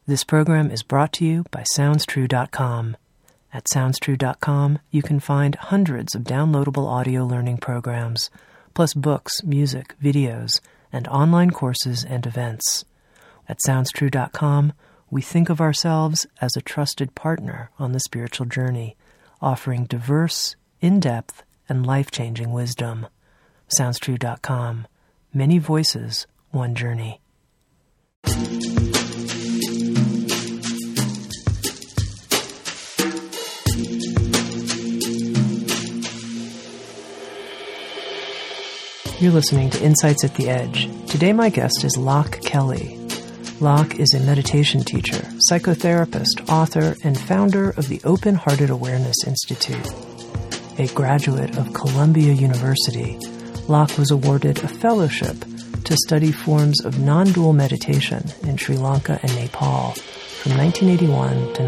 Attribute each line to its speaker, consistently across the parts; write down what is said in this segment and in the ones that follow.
Speaker 1: This program is brought to you by SoundsTrue.com. At SoundsTrue.com, you can find hundreds of downloadable audio learning programs, plus books, music, videos, and online courses and events. At SoundsTrue.com, we think of ourselves as a trusted partner on the spiritual journey, offering diverse, in-depth, and life-changing wisdom. SoundsTrue.com. Many voices, one journey. You're listening to Insights at the Edge. Today my guest is Locke Kelly. Locke is a meditation teacher, psychotherapist, author, and founder of the Open-Hearted Awareness Institute. A graduate of Columbia University, Locke was awarded a fellowship to study forms of non-dual meditation in Sri Lanka and Nepal from 1981 to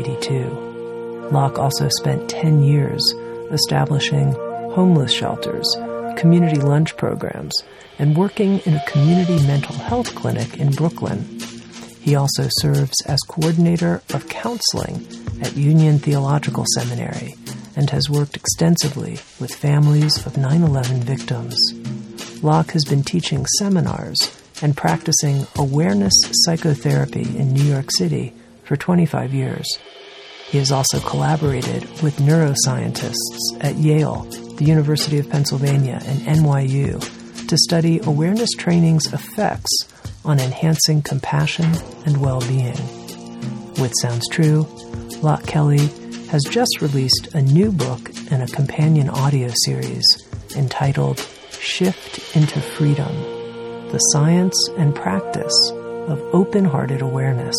Speaker 1: 1982. Locke also spent 10 years establishing homeless shelters, community lunch programs, and working in a community mental health clinic in Brooklyn. He also serves as coordinator of counseling at Union Theological Seminary and has worked extensively with families of 9/11 victims. Locke has been teaching seminars and practicing awareness psychotherapy in New York City for 25 years. He has also collaborated with neuroscientists at Yale, the University of Pennsylvania, and NYU to study awareness training's effects on enhancing compassion and well-being. With Sounds True, Locke Kelly has just released a new book and a companion audio series entitled Shift into Freedom, The Science and Practice of Open-Hearted Awareness.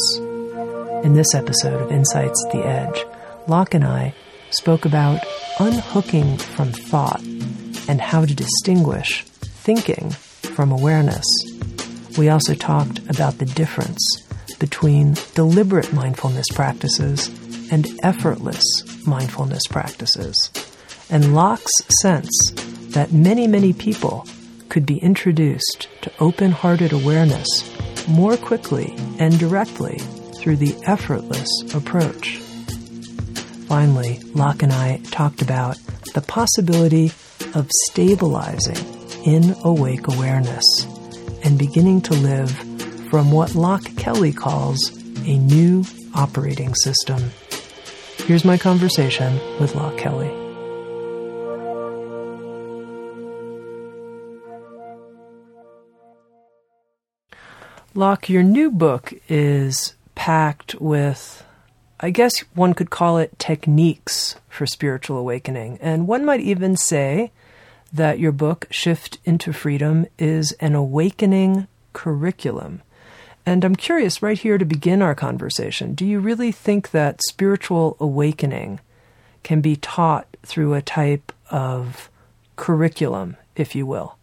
Speaker 1: In this episode of Insights at the Edge, Locke and I spoke about unhooking from thought and how to distinguish thinking from awareness. We also talked about the difference between deliberate mindfulness practices and effortless mindfulness practices, and Locke's sense that many people could be introduced to open-hearted awareness more quickly and directly through the effortless approach. Finally, Locke and I talked about the possibility of stabilizing in awake awareness and beginning to live from what Locke Kelly calls a new operating system. Here's my conversation with Locke Kelly. Locke, your new book is packed with, I guess one could call it, techniques for spiritual awakening. And one might even say that your book, Shift into Freedom, is an awakening curriculum. And I'm curious, right here to begin our conversation, do you really think that spiritual awakening can be taught through a type of curriculum, if you will?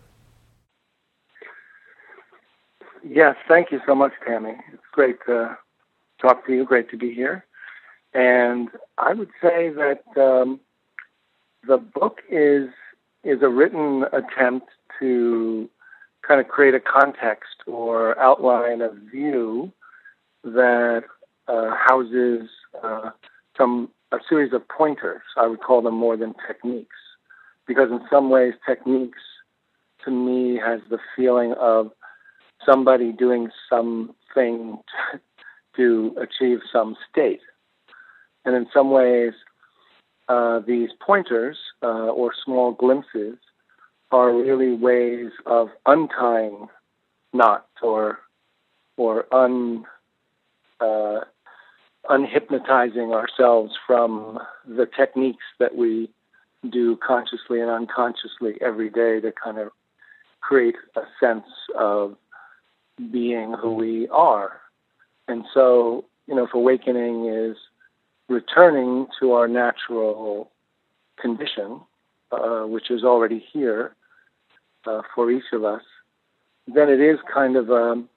Speaker 2: Yes, thank you so much, Tammy. It's great to talk to you, great to be here. And I would say that the book is a written attempt to kind of create a context or outline a view that houses a series of pointers. I would call them more than techniques, because in some ways techniques to me has the feeling of somebody doing something to achieve some state. And in some ways, these pointers or small glimpses are really ways of untying knots or unhypnotizing ourselves from the techniques that we do consciously and unconsciously every day to kind of create a sense of being who we are. And so, if awakening is returning to our natural condition, which is already here for each of us, then it is kind of an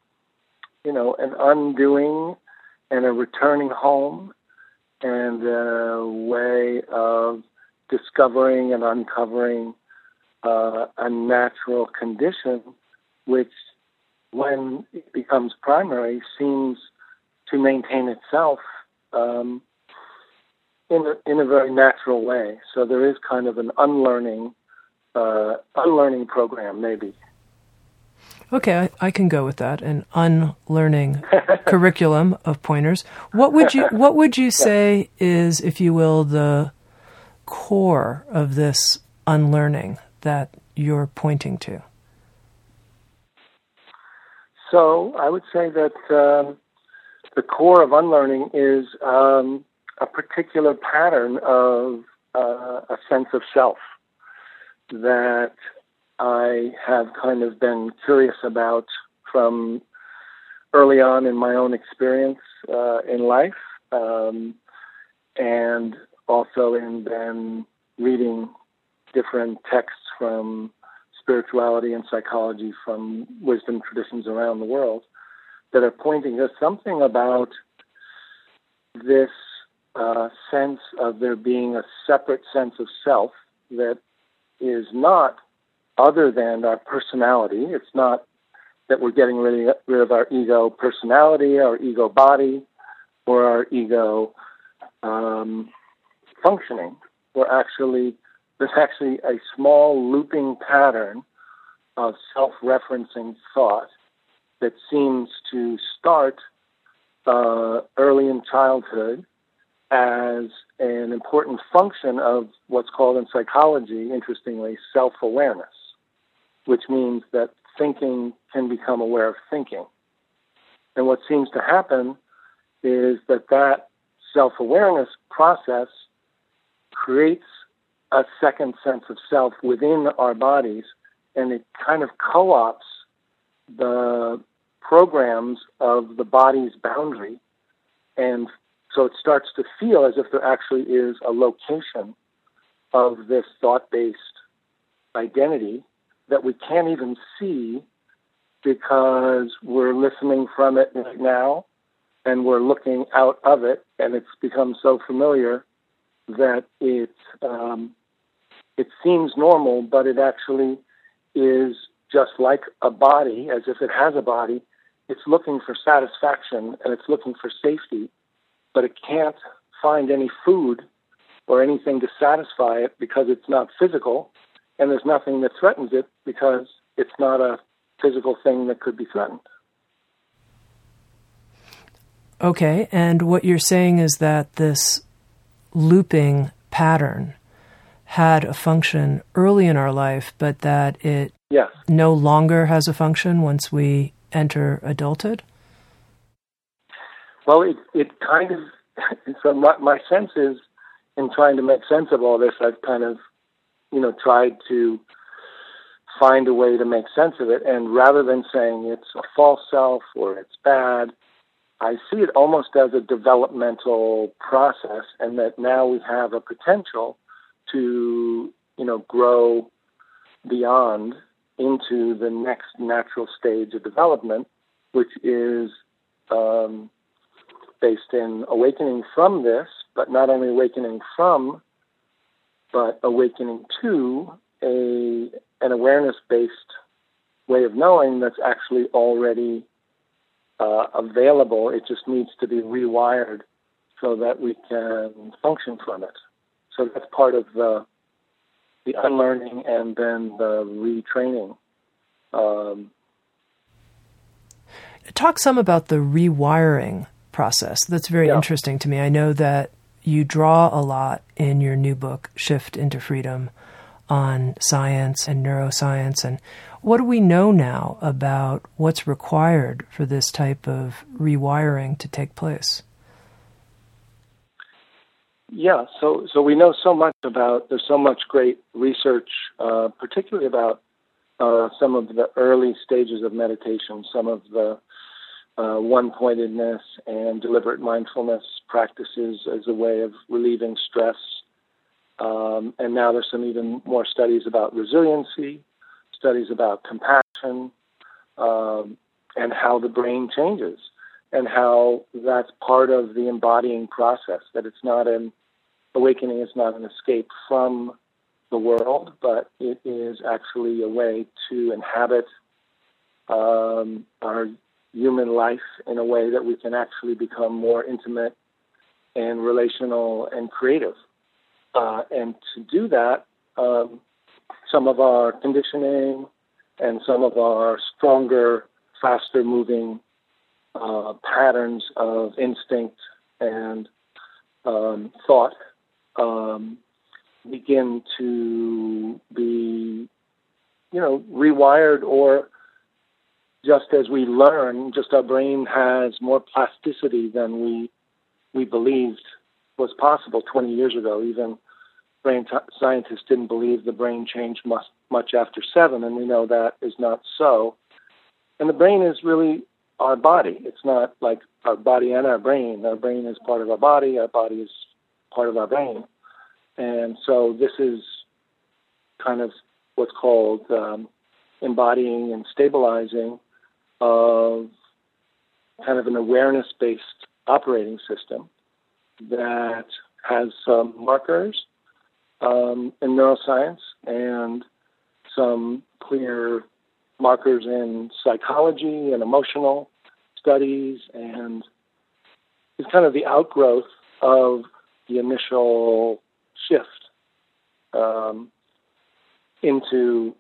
Speaker 2: undoing and a returning home and a way of discovering and uncovering a natural condition which, when it becomes primary, seems to maintain itself in a very natural way. So there is kind of an unlearning program, maybe.
Speaker 1: Okay, I can go with that. An unlearning curriculum of pointers. What would you say is, if you will, the core of this unlearning that you're pointing to?
Speaker 2: So I would say that the core of unlearning is a particular pattern of a sense of self that I have kind of been curious about from early on in my own experience in life, and also in then reading different texts from spirituality and psychology from wisdom traditions around the world that are pointing to something about this sense of there being a separate sense of self that is not other than our personality. It's not that we're getting rid of our ego personality, our ego body, or our ego functioning. There's actually a small looping pattern of self-referencing thought that seems to start early in childhood as an important function of what's called in psychology, interestingly, self-awareness, which means that thinking can become aware of thinking. And what seems to happen is that self-awareness process creates a second sense of self within our bodies, and it kind of co-opts the programs of the body's boundary. And so it starts to feel as if there actually is a location of this thought-based identity that we can't even see because we're listening from it right now and we're looking out of it, and it's become so familiar that it seems normal, but it actually is just like a body, as if it has a body. It's looking for satisfaction and it's looking for safety, but it can't find any food or anything to satisfy it because it's not physical, and there's nothing that threatens it because it's not a physical thing that could be threatened.
Speaker 1: Okay, and what you're saying is that this looping pattern had a function early in our life, but that it no longer has a function once we enter adulthood?
Speaker 2: Well, it kind of, so my sense is, in trying to make sense of all this, I've kind of, tried to find a way to make sense of it. And rather than saying it's a false self or it's bad, I see it almost as a developmental process, and that now we have a potential to, grow beyond into the next natural stage of development, which is based in awakening from this, but not only awakening from, but awakening to an awareness-based way of knowing that's actually already available. It just needs to be rewired so that we can function from it. So that's part of the unlearning and then the retraining.
Speaker 1: Talk some about the rewiring process. That's very interesting to me. I know that you draw a lot in your new book, Shift into Freedom, on science and neuroscience. And what do we know now about what's required for this type of rewiring to take place?
Speaker 2: Yeah, so we know so much there's so much great research, particularly about some of the early stages of meditation, some of the one-pointedness and deliberate mindfulness practices as a way of relieving stress. And now there's some even more studies about resiliency, studies about compassion, and how the brain changes, and how that's part of the embodying process, that it's not awakening is not an escape from the world, but it is actually a way to inhabit our human life in a way that we can actually become more intimate and relational and creative. And to do that, some of our conditioning and some of our stronger, faster moving patterns of instinct and thought begin to be, rewired, or just as we learn, just our brain has more plasticity than we believed was possible 20 years ago. Even brain scientists didn't believe the brain changed much after 7, and we know that is not so. And the brain is really our body. It's not like our body and our brain. Our brain is part of our body is part of our brain. And so this is kind of what's called embodying and stabilizing of kind of an awareness-based operating system that has some markers in neuroscience and some clear markers in psychology and emotional studies, and it's kind of the outgrowth of the initial shift into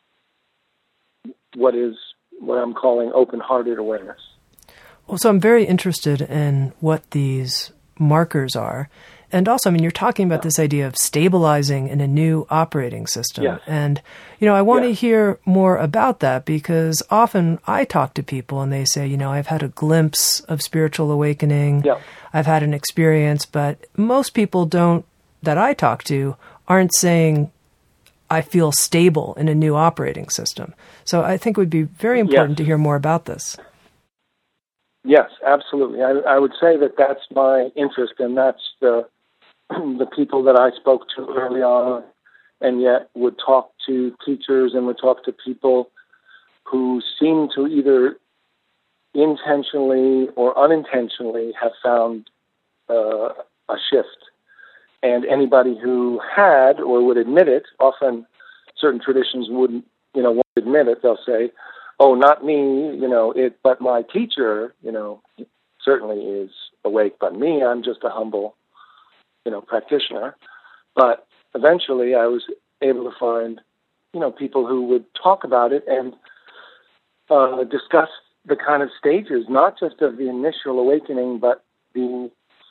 Speaker 2: what I'm calling open-hearted awareness.
Speaker 1: Well, so I'm very interested in what these markers are. And also, you're talking about this idea of stabilizing in a new operating system.
Speaker 2: Yes.
Speaker 1: And, I want to hear more about that, because often I talk to people and they say, I've had a glimpse of spiritual awakening.
Speaker 2: Yeah.
Speaker 1: I've had an experience, but most people that I talk to aren't saying, I feel stable in a new operating system. So I think it would be very important to hear more about this.
Speaker 2: Yes, absolutely. I would say that that's my interest, and that's the people that I spoke to early on, and yet would talk to teachers and would talk to people who seem to either intentionally or unintentionally have found a shift. And anybody who had or would admit it, often certain traditions won't admit it. They'll say, "Oh, not me, but my teacher, certainly is awake, but me, I'm just a humble, practitioner." But eventually I was able to find, people who would talk about it and discuss the kind of stages, not just of the initial awakening, but in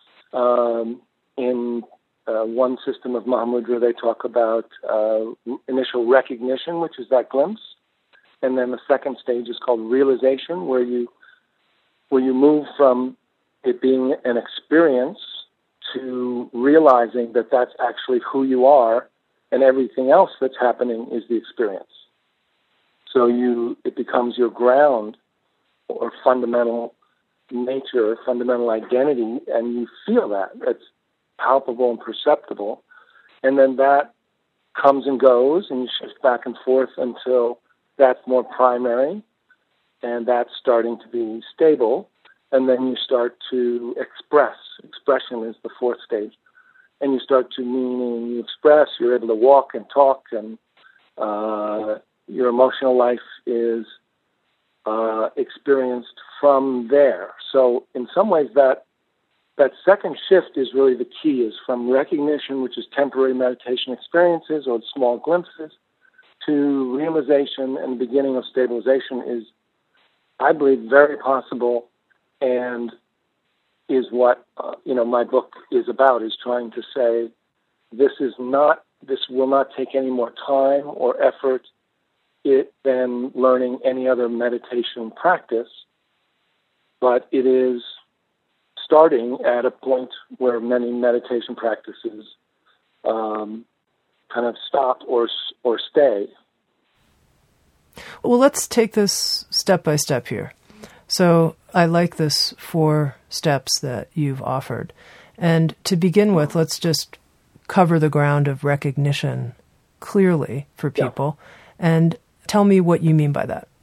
Speaker 2: one system of Mahamudra, they talk about initial recognition, which is that glimpse. And then the second stage is called realization, where you move from it being an experience to realizing that that's actually who you are, and everything else that's happening is the experience. So it becomes your ground or fundamental nature, fundamental identity, and you feel that. It's palpable and perceptible. And then that comes and goes, and you shift back and forth until that's more primary, and that's starting to be stable. And then you start to express. Expression is the fourth stage. And you start to meaning you express, you're able to walk and talk, and your emotional life is experienced from there. So in some ways that second shift is really the key, is from recognition, which is temporary meditation experiences or small glimpses, to realization and beginning of stabilization is, I believe, very possible, and is what my book is about, is trying to say this will not take any more time or effort than learning any other meditation practice, but it is starting at a point where many meditation practices kind of stop or stay.
Speaker 1: Well, let's take this step by step here. So I like this 4 steps that you've offered. And to begin with, let's just cover the ground of recognition clearly for people. Yeah. And tell me what you mean by that.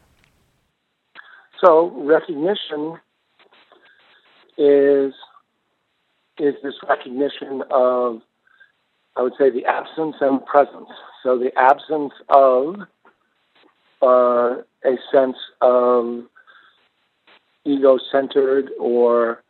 Speaker 2: So recognition is this recognition of, I would say, the absence and presence. So the absence of a sense of ego-centered or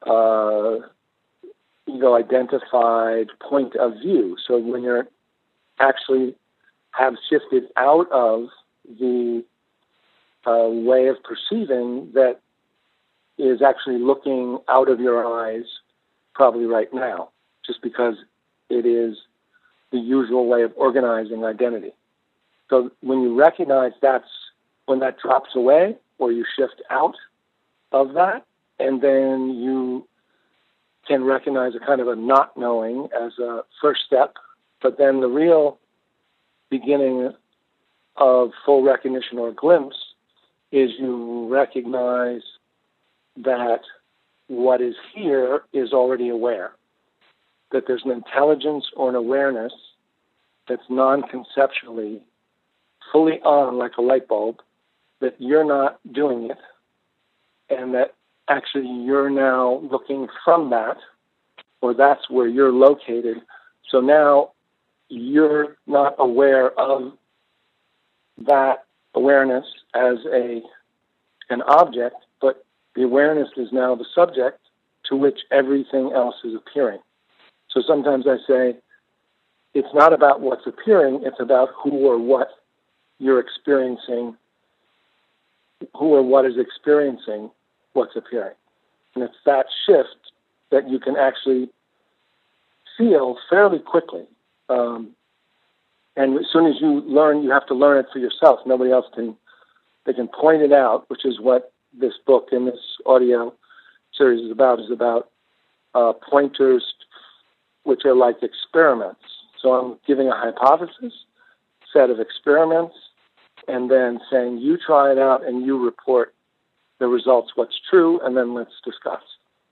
Speaker 2: ego-identified point of view. So when you're actually have shifted out of the way of perceiving that is actually looking out of your eyes probably right now, just because it is the usual way of organizing identity. So when you recognize when that drops away, or you shift out of that, and then you can recognize a kind of a not knowing as a first step, but then the real beginning of full recognition or glimpse is you recognize that what is here is already aware, that there's an intelligence or an awareness that's non-conceptually fully on like a light bulb, that you're not doing it, and that actually you're now looking from that, or that's where you're located. So now you're not aware of that awareness as an object, but the awareness is now the subject to which everything else is appearing. So sometimes I say, it's not about what's appearing, it's about who or what you're experiencing, who or what is experiencing what's appearing. And it's that shift that you can actually feel fairly quickly. And as soon as you learn, you have to learn it for yourself. Nobody else they can point it out, which is what this book and this audio series is about pointers which are like experiments. So I'm giving a hypothesis, set of experiments, and then saying, you try it out and you report the results, what's true, and then let's discuss.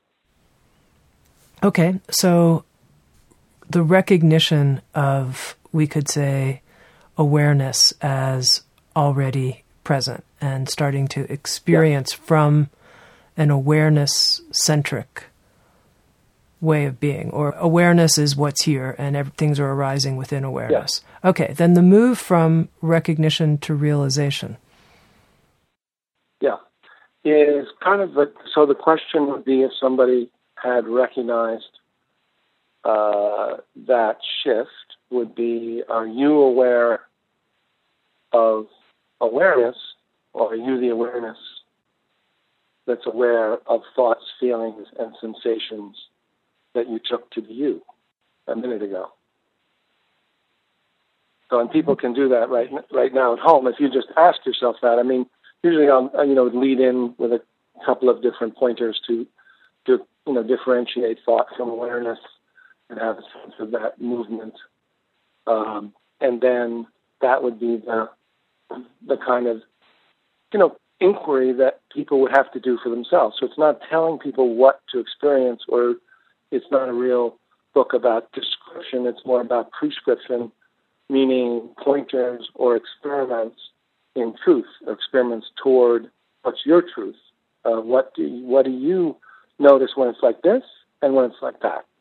Speaker 1: Okay, so the recognition of, we could say, awareness as already present and starting to experience from an awareness-centric way of being, or awareness is what's here and things are arising within awareness. Yeah. Okay, then the move from recognition to realization.
Speaker 2: Yeah, is kind of so the question would be, if somebody had recognized that shift, would be, are you aware of awareness, or are you the awareness that's aware of thoughts, feelings, and sensations that you took to be you a minute ago? So, and people can do that right now at home. If you just ask yourself that, I mean, usually I'll lead in with a couple of different pointers to differentiate thought from awareness and have a sense of that movement, and then that would be the kind of inquiry that people would have to do for themselves. So it's not telling people what to experience, or it's not a real book about description. It's more about prescription, meaning pointers or experiments in truth, or experiments toward what's your truth. What do you notice when it's like this and when it's like that?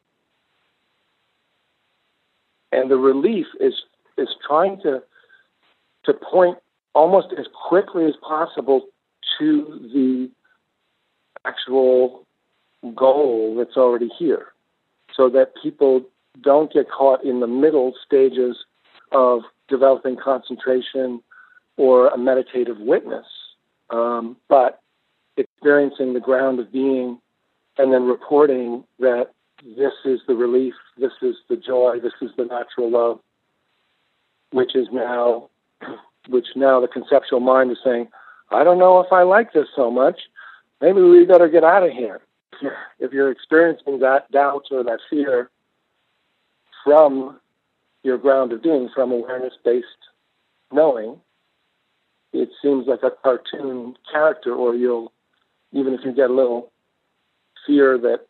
Speaker 2: And the relief is trying to point almost as quickly as possible to the actual goal that's already here, so that people don't get caught in the middle stages of developing concentration or a meditative witness, but experiencing the ground of being and then reporting that this is the relief, this is the joy, this is the natural love, which now the conceptual mind is saying, I don't know if I like this so much. Maybe we better get out of here. If you're experiencing that doubt or that fear from your ground of being, from awareness-based knowing, it seems like a cartoon character, or even if you get a little fear that,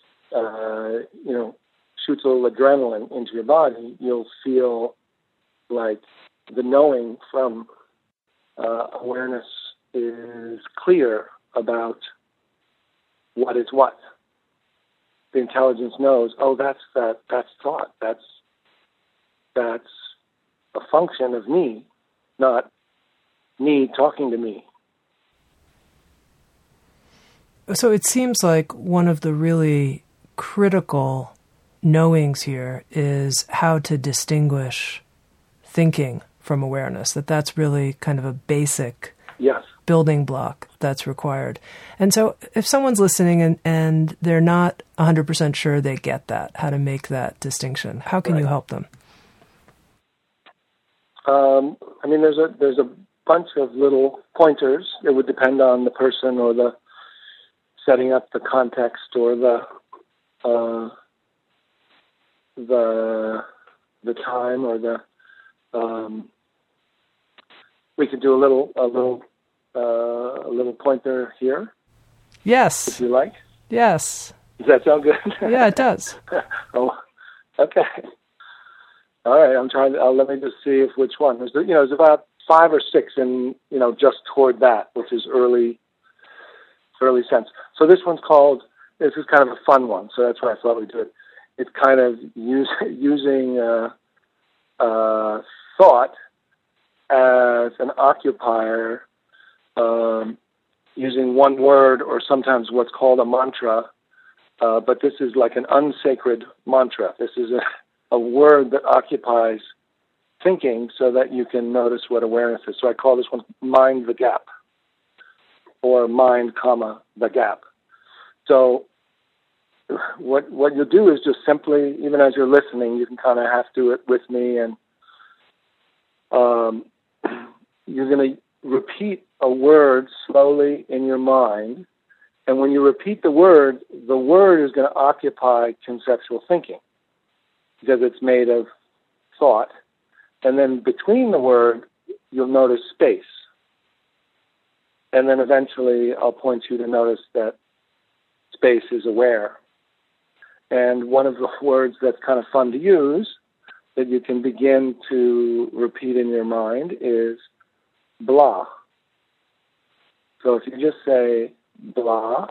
Speaker 2: shoots a little adrenaline into your body, you'll feel like the knowing from awareness is clear about what is what. The intelligence knows, that's thought. That's a function of me, not me talking to me.
Speaker 1: So it seems like one of the really critical knowings here is how to distinguish thinking from awareness, that's really kind of a basic building block that's required. And so if someone's listening and they're not 100% sure they get that, how to make that distinction, how can you help them?
Speaker 2: There's a bunch of little pointers. It would depend on the person or the setting up the context or the time or the we could do a little pointer here.
Speaker 1: Yes.
Speaker 2: If you like.
Speaker 1: Yes.
Speaker 2: Does that sound good?
Speaker 1: Yeah, it does.
Speaker 2: Oh, okay. All right. let me just see which one. There's about 5 or 6 in, just toward that, which is early sense. So this is kind of a fun one. So that's why I thought we'd do it. It's kind of using thought as an occupier, using one word or sometimes what's called a mantra, but this is like an unsacred mantra. This is a word that occupies thinking so that you can notice what awareness is. So I call this one mind the gap, or mind, the gap. So what you do is just simply, even as you're listening, you can kind of have to do it with me, and you're going to repeat a word slowly in your mind. And when you repeat the word is going to occupy conceptual thinking because it's made of thought. And then between the word, you'll notice space. And then eventually I'll point you to notice that space is aware. And one of the words that's kind of fun to use that you can begin to repeat in your mind is blah. So if you just say blah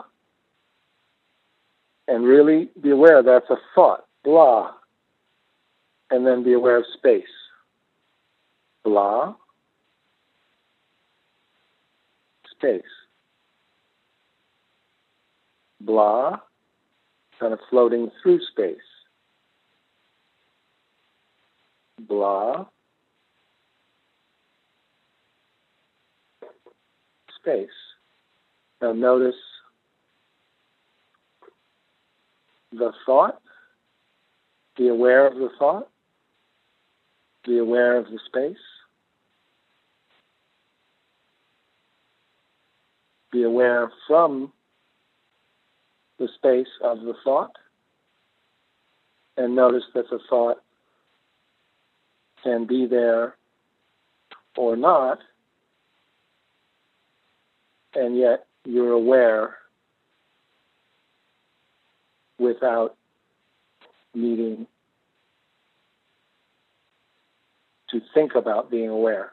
Speaker 2: and really be aware that's a thought, blah, and then be aware of space. Blah, space. Blah, kind of floating through space. Blah, space. Now notice the thought. Be aware of the thought. Be aware of the space. Be aware from the space of the thought. And notice that the thought can be there or not, and yet you're aware without needing to think about being aware.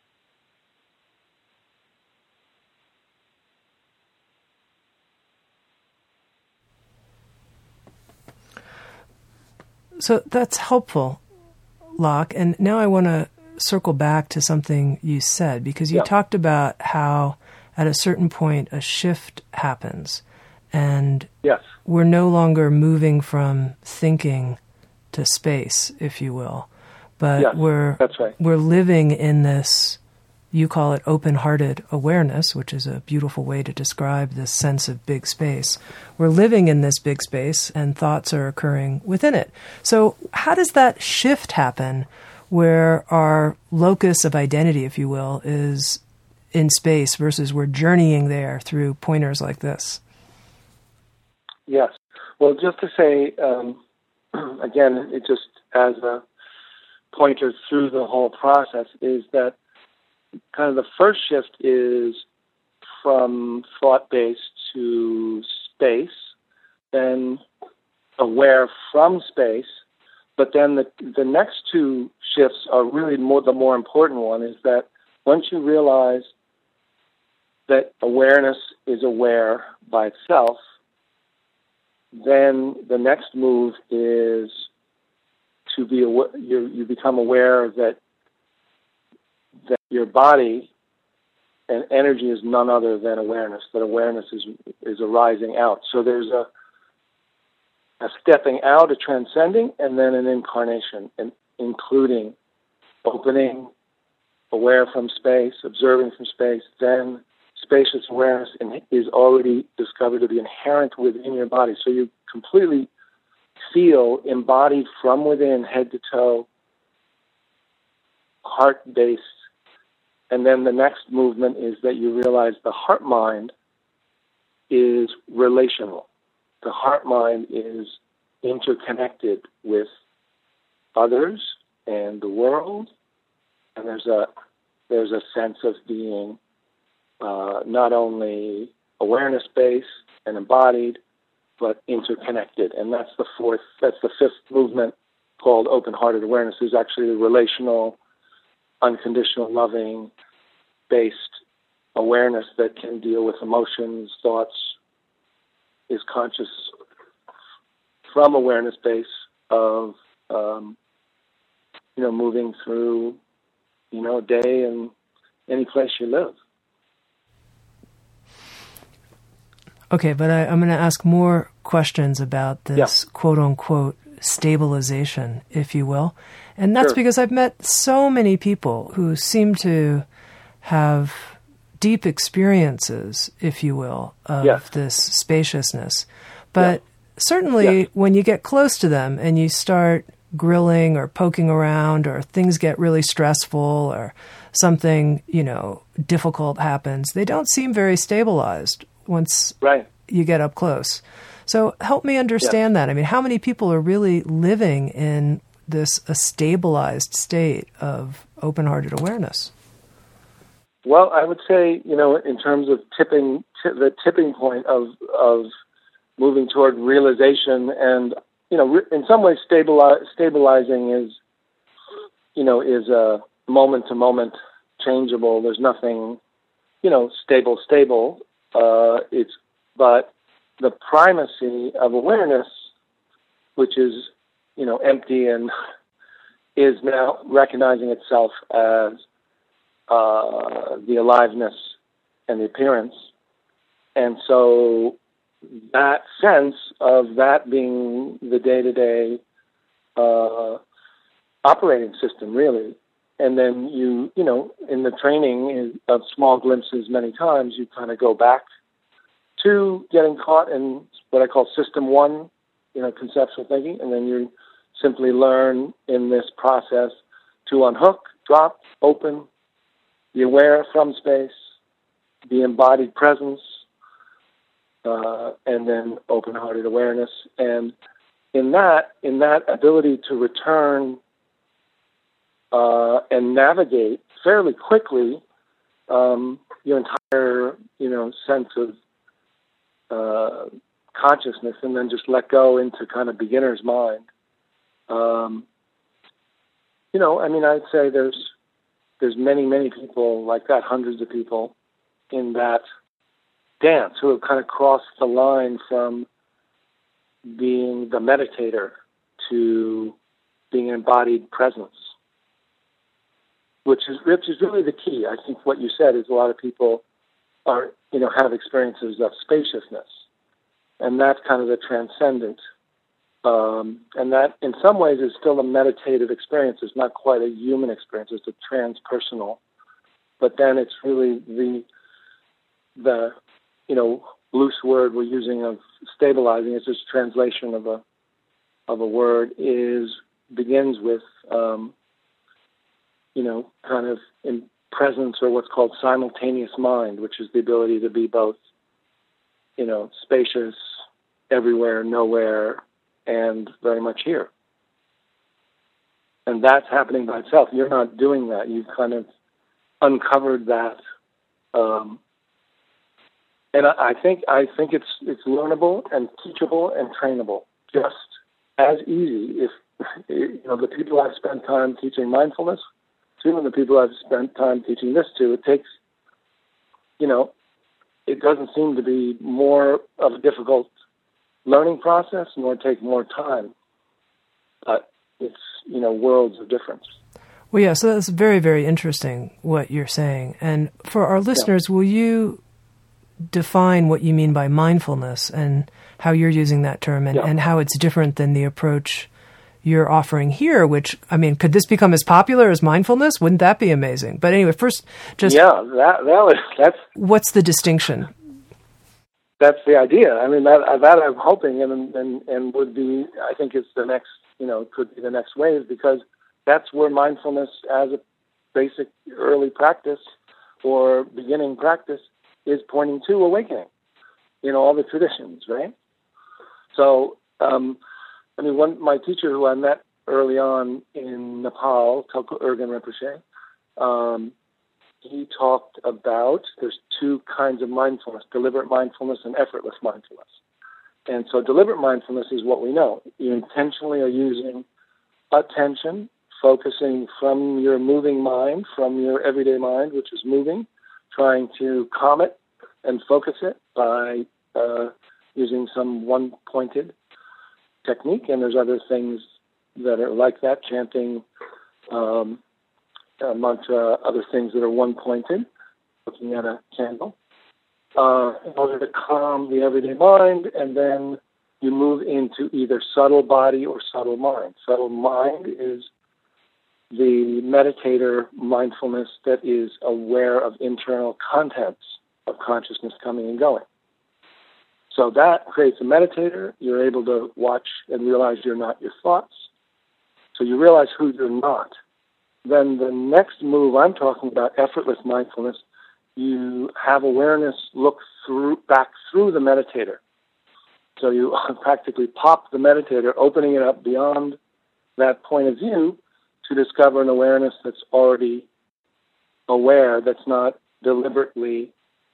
Speaker 1: So that's helpful, Locke. And now I want to circle back to something you said, because you talked about how at a certain point a shift happens and we're no longer moving from thinking to space, if you will, but we're living in this, you call it open-hearted awareness, which is a beautiful way to describe this sense of big space. We're living in this big space and thoughts are occurring within it. So how does that shift happen where our locus of identity, if you will, is in space versus we're journeying there through pointers like this?
Speaker 2: Yes. Well, just to say, again, it just as a pointer through the whole process is that kind of the first shift is from thought-based to space, then aware from space, but then the next two shifts are really the more important one is that once you realize that awareness is aware by itself, then the next move is to be aware, you become aware that your body and energy is none other than awareness, that awareness is arising out. So there's a stepping out, a transcending, and then an incarnation, and including opening, aware from space, observing from space, then spacious awareness is already discovered to be inherent within your body. So you completely feel embodied from within, head to toe, heart-based. And then the next movement is that you realize the heart-mind is relational. The heart-mind is interconnected with others and the world. And there's a sense of being not only awareness-based and embodied, but interconnected. And that's the fifth movement called open-hearted awareness, is actually the relational, unconditional, loving-based awareness that can deal with emotions, thoughts, is conscious from awareness base of, moving through, a day in any place you live.
Speaker 1: Okay, but I'm going to ask more questions about this quote-unquote stabilization, if you will. And that's because I've met so many people who seem to have deep experiences, if you will, of this spaciousness. But certainly when you get close to them and you start grilling or poking around, or things get really stressful, or something, difficult happens, they don't seem very stabilized once you get up close. So help me understand that. I mean, how many people are really living in a stabilized state of open-hearted awareness?
Speaker 2: Well, I would say, in terms of the tipping point of moving toward realization, and in some ways stabilizing is a moment-to-moment changeable. There's nothing, stable. But the primacy of awareness, which is, empty and is now recognizing itself as the aliveness and the appearance. And so that sense of that being the day-to-day operating system, really. And then you in the training of small glimpses many times, you kind of go back to getting caught in what I call system one, conceptual thinking, and then you simply learn in this process to unhook, drop, open, be aware from space, be embodied presence, and then open-hearted awareness. And in that ability to return and navigate fairly quickly your entire, sense of consciousness, and then just let go into kind of beginner's mind. I'd say there's many people like that, hundreds of people in that dance who have kind of crossed the line from being the meditator to being embodied presence, which is really the key. I think what you said is a lot of people are, have experiences of spaciousness, and that's kind of the transcendent. And that, in some ways, is still a meditative experience. It's not quite a human experience. It's a transpersonal. But then it's really the loose word we're using of stabilizing. It's just translation of a word begins with kind of in presence, or what's called simultaneous mind, which is the ability to be both spacious, everywhere, nowhere, and very much here. And that's happening by itself. You're not doing that. You've kind of uncovered that. And I think it's learnable and teachable and trainable, just as easy. If the people I've spent time teaching mindfulness to, and the people I've spent time teaching this to, it takes, it doesn't seem to be more of a difficult learning process, nor take more time. But it's, worlds of difference.
Speaker 1: Well, yeah, so that's very, very interesting what you're saying. And for our listeners, will you define what you mean by mindfulness and how you're using that term and how it's different than the approach you're offering here, which, I mean, could this become as popular as mindfulness? Wouldn't that be amazing? But anyway, first, just...
Speaker 2: Yeah, that's...
Speaker 1: What's the distinction?
Speaker 2: That's the idea. I mean, that I'm hoping and would be, I think it's the next, could be the next wave, because that's where mindfulness as a basic early practice or beginning practice is pointing to awakening in all the traditions, right? So, my teacher who I met early on in Nepal, Tulku Urgyen Rinpoche, he talked about there's two kinds of mindfulness, deliberate mindfulness and effortless mindfulness. And so deliberate mindfulness is what we know. You intentionally are using attention, focusing from your moving mind, from your everyday mind, which is moving, trying to calm it and focus it by using some one-pointed technique. And there's other things that are like that, chanting mantra, other things that are one-pointed, looking at a candle, in order to calm the everyday mind, and then you move into either subtle body or subtle mind. Subtle mind is the meditator mindfulness that is aware of internal contents of consciousness coming and going. So that creates a meditator. You're able to watch and realize you're not your thoughts. So you realize who you're not. Then the next move I'm talking about, effortless mindfulness, you have awareness look back through the meditator. So you practically pop the meditator, opening it up beyond that point of view to discover an awareness that's already aware, that's not deliberately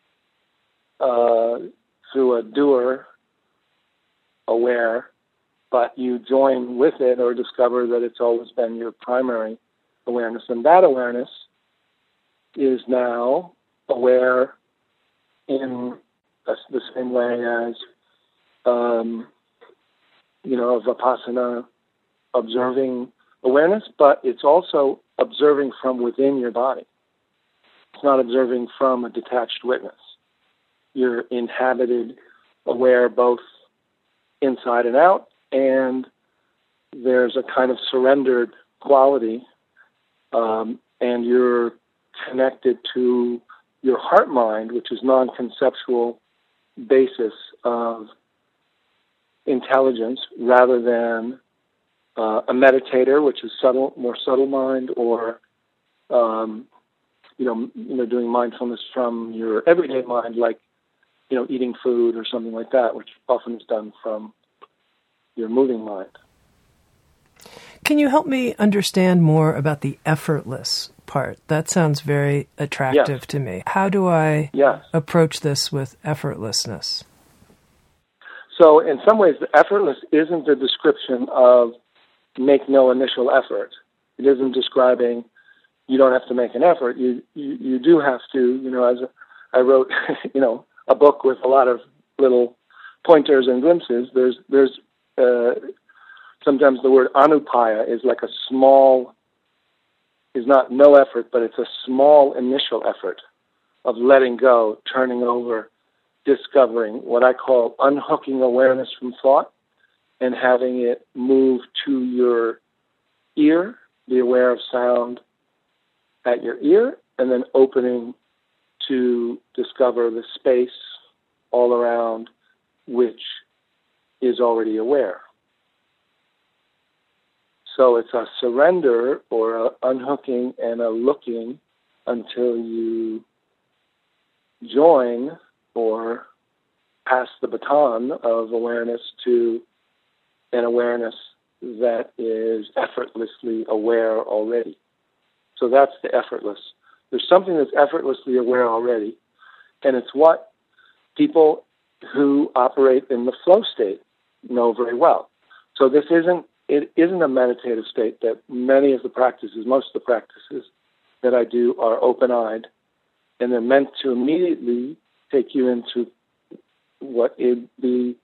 Speaker 2: through a doer aware, but you join with it or discover that it's always been your primary awareness. And that awareness is now aware in the same way as, Vipassana observing awareness, but it's also observing from within your body. It's not observing from a detached witness. You're inhabited, aware both inside and out, and there's a kind of surrendered quality, and you're connected to your heart mind, which is non-conceptual basis of intelligence, rather than a meditator, which is more subtle mind, or doing mindfulness from your everyday mind, like eating food or something like that, which often is done from your moving mind.
Speaker 1: Can you help me understand more about the effortless part? That sounds very attractive to me. How do I approach this with effortlessness?
Speaker 2: So in some ways, the effortless isn't a description of make no initial effort. It isn't describing you don't have to make an effort. You do have to, as I wrote, a book with a lot of little pointers and glimpses. There's sometimes the word anupaya is like is not no effort, but it's a small initial effort of letting go, turning over, discovering what I call unhooking awareness from thought and having it move to your ear, be aware of sound at your ear, and then opening to discover the space all around which is already aware. So it's a surrender or a unhooking and a looking until you join or pass the baton of awareness to an awareness that is effortlessly aware already. So that's the effortless. There's something that's effortlessly aware already, and it's what people who operate in the flow state know very well. So it isn't a meditative state that most of the practices that I do are open-eyed, and they're meant to immediately take you into what would be,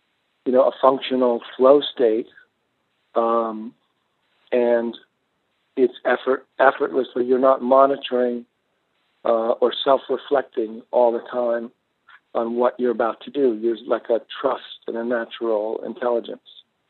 Speaker 2: a functional flow state, and it's effortlessly. You're not monitoring or self-reflecting all the time on what you're about to do. There's like a trust and a natural intelligence.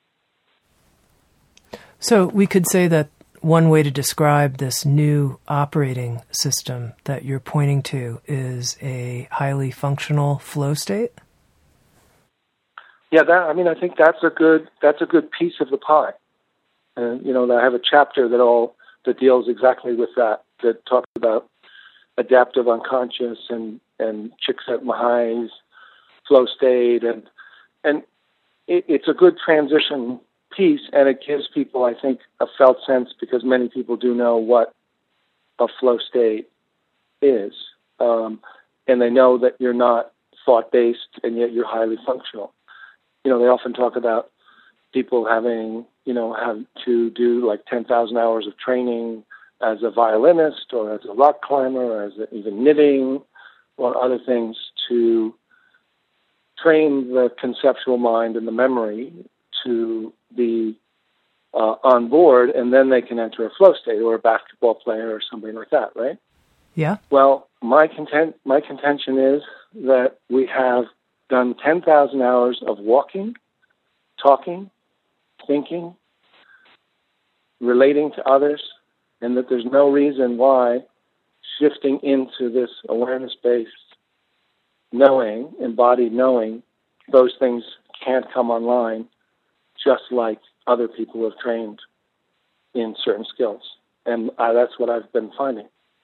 Speaker 1: So we could say that one way to describe this new operating system that you're pointing to is a highly functional flow state?
Speaker 2: Yeah, I think that's a good piece of the pie. And I have a chapter that deals exactly with that talks about adaptive unconscious and Csikszentmihalyi's flow state, and it's a good transition piece, and it gives people, I think, a felt sense, because many people do know what a flow state is, and they know that you're not thought-based, and yet you're highly functional. They often talk about people having, have to do like 10,000 hours of training as a violinist or as a rock climber or as even knitting or other things to train the conceptual mind and the memory to be on board, and then they can enter a flow state, or a basketball player or something like that, right?
Speaker 1: Yeah.
Speaker 2: Well, my contention is that we have done 10,000 hours of walking, talking, thinking, relating to others, and that there's no reason why shifting into this awareness-based knowing, embodied knowing, those things can't come online just like other people have trained in certain skills. And that's what I've been finding.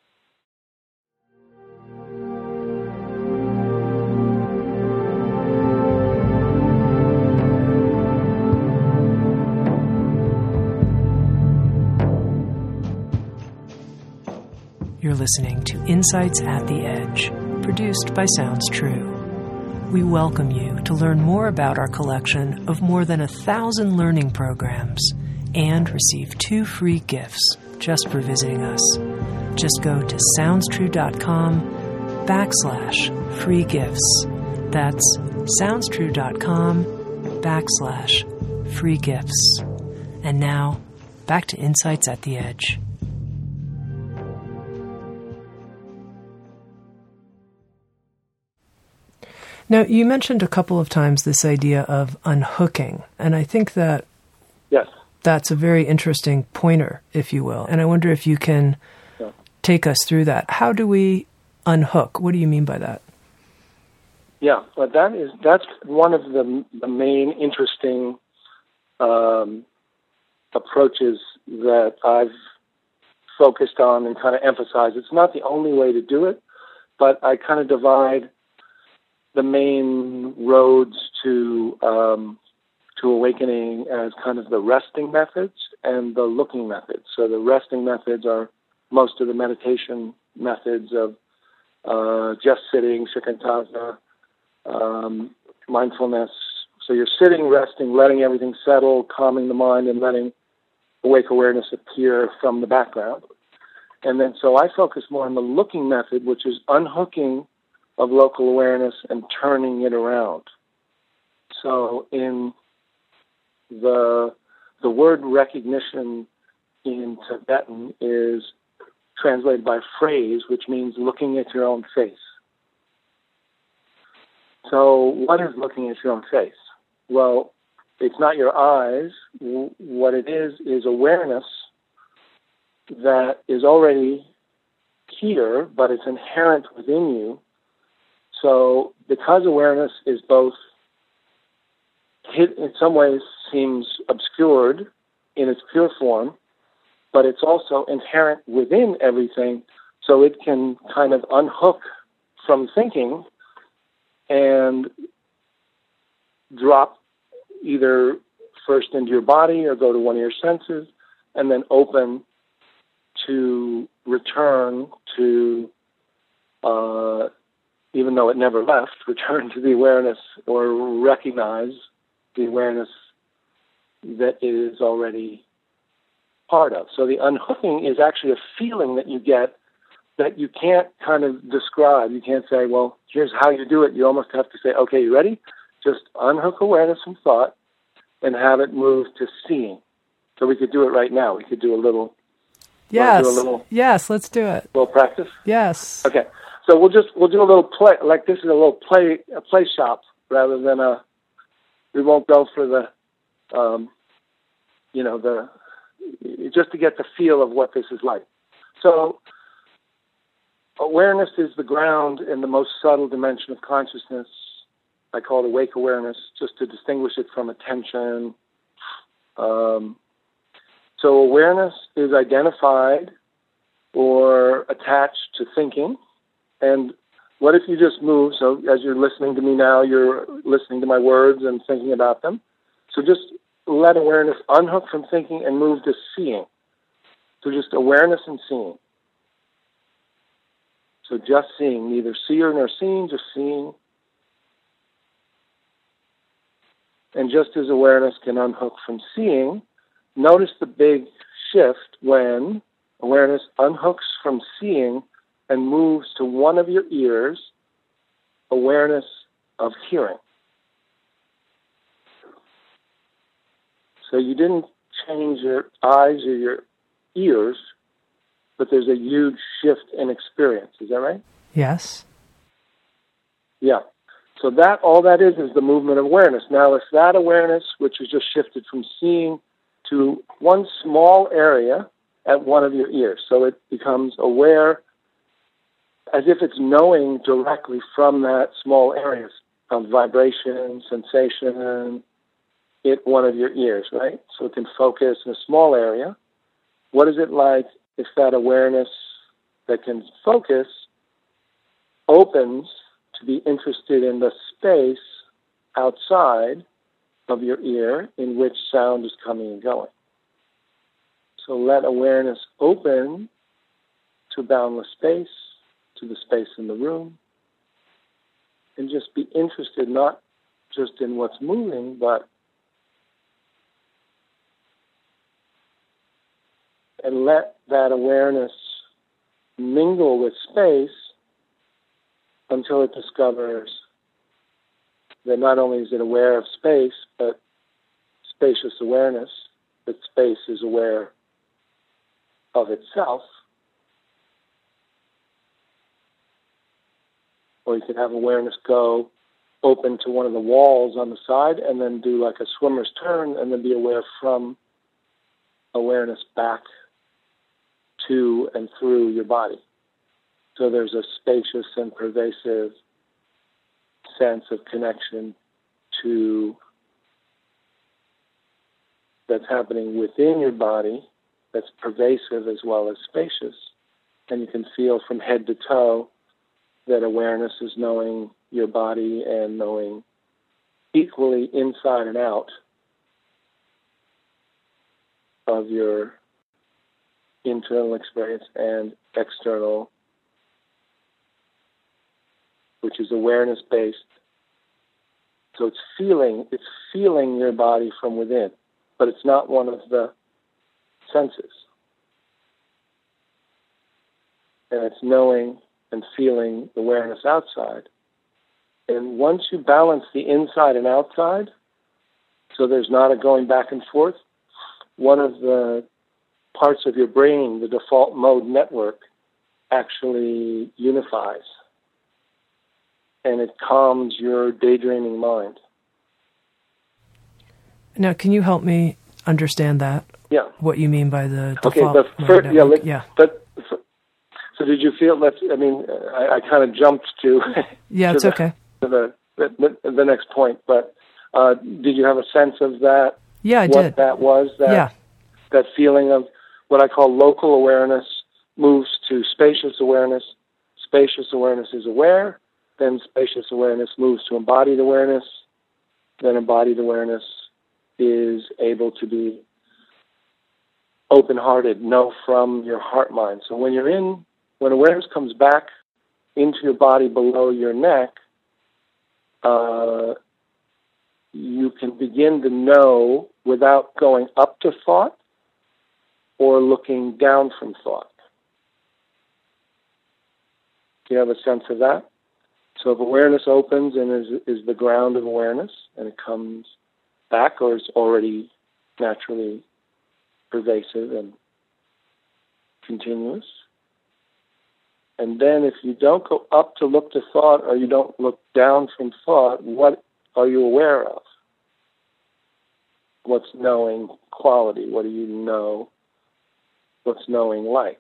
Speaker 1: You're listening to Insights at the Edge, produced by Sounds True. We welcome you to learn more about our collection of more than 1,000 learning programs and receive 2 free gifts just for visiting us. Just go to SoundsTrue.com/free gifts. That's SoundsTrue.com/free gifts. And now, back to Insights at the Edge. Now, you mentioned a couple of times this idea of unhooking, and I think that
Speaker 2: yes,
Speaker 1: that's a very interesting pointer, if you will. And I wonder if you can take us through that. How do we unhook? What do you mean by that?
Speaker 2: Yeah, well, that's one of the main interesting approaches that I've focused on and kind of emphasized. It's not the only way to do it, but I kind of divide the main roads to awakening as kind of the resting methods and the looking methods. So the resting methods are most of the meditation methods of just sitting, shikantaza, mindfulness. So you're sitting, resting, letting everything settle, calming the mind, and letting awake awareness appear from the background. And then so I focus more on the looking method, which is unhooking of local awareness and turning it around. So in the word recognition in Tibetan is translated by phrase, which means looking at your own face. So what is looking at your own face? Well, it's not your eyes. What it is awareness that is already here, but it's inherent within you. So because awareness is both, in some ways seems obscured in its pure form, but it's also inherent within everything, so it can kind of unhook from thinking and drop either first into your body or go to one of your senses, and then open to return to, even though it never left, return to the awareness or recognize the awareness that it is already part of. So the unhooking is actually a feeling that you get that you can't kind of describe. You can't say, well, here's how you do it. You almost have to say, okay, you ready? Just unhook awareness from thought and have it move to seeing. So we could do it right now. We could do a little
Speaker 1: Yes.
Speaker 2: Do a little,
Speaker 1: yes, let's do it.
Speaker 2: little practice?
Speaker 1: Yes.
Speaker 2: Okay. So we'll do a little play, like this is a play shop rather than we won't go for the, just to get the feel of what this is like. So awareness is the ground in the most subtle dimension of consciousness. I call it awake awareness, just to distinguish it from attention. So awareness is identified or attached to thinking. And what if you just move? So as you're listening to me now, you're listening to my words and thinking about them. So just let awareness unhook from thinking and move to seeing. So just awareness and seeing. So just seeing, neither seer nor seeing, just seeing. And just as awareness can unhook from seeing, notice the big shift when awareness unhooks from seeing and moves to one of your ears, awareness of hearing. So you didn't change your eyes or your ears, but there's a huge shift in experience. Is that right?
Speaker 1: Yes.
Speaker 2: Yeah. So that all that is the movement of awareness. Now, it's that awareness which is just shifted from seeing to one small area at one of your ears. So it becomes aware as if it's knowing directly from that small area of vibration, sensation, at one of your ears, right? So it can focus in a small area. What is it like if that awareness that can focus opens to be interested in the space outside of your ear in which sound is coming and going? So let awareness open to boundless space, to the space in the room, and just be interested not just in what's moving, but and let that awareness mingle with space until it discovers that not only is it aware of space, but spacious awareness, that space is aware of itself. Or you could have awareness go open to one of the walls on the side and then do like a swimmer's turn and then be aware from awareness back to and through your body. So there's a spacious and pervasive sense of connection to that's happening within your body that's pervasive as well as spacious. And you can feel from head to toe that awareness is knowing your body and knowing equally inside and out of your internal experience and external, which is awareness-based. So it's feeling your body from within, but it's not one of the senses. And it's knowing and feeling awareness outside. And once you balance the inside and outside, so there's not a going back and forth, one of the parts of your brain, the default mode network, actually unifies. And it calms your daydreaming mind.
Speaker 1: Now, can you help me understand that?
Speaker 2: Yeah.
Speaker 1: What you mean by the
Speaker 2: okay,
Speaker 1: default
Speaker 2: mode network?
Speaker 1: Yeah.
Speaker 2: So did you feel that, I kind of jumped to...
Speaker 1: Yeah, it's okay.
Speaker 2: To the next point, but did you have a sense of that?
Speaker 1: Yeah, I
Speaker 2: did.
Speaker 1: What
Speaker 2: that was? That feeling of what I call local awareness moves to spacious awareness. Spacious awareness is aware. Then spacious awareness moves to embodied awareness. Then embodied awareness is able to be open-hearted, know from your heart-mind. So when awareness comes back into your body below your neck, you can begin to know without going up to thought or looking down from thought. Do you have a sense of that? So if awareness opens and is the ground of awareness, and it comes back or is already naturally pervasive and continuous. And then if you don't go up to look to thought, or you don't look down from thought, what are you aware of? What's knowing quality? What do you know? What's knowing like?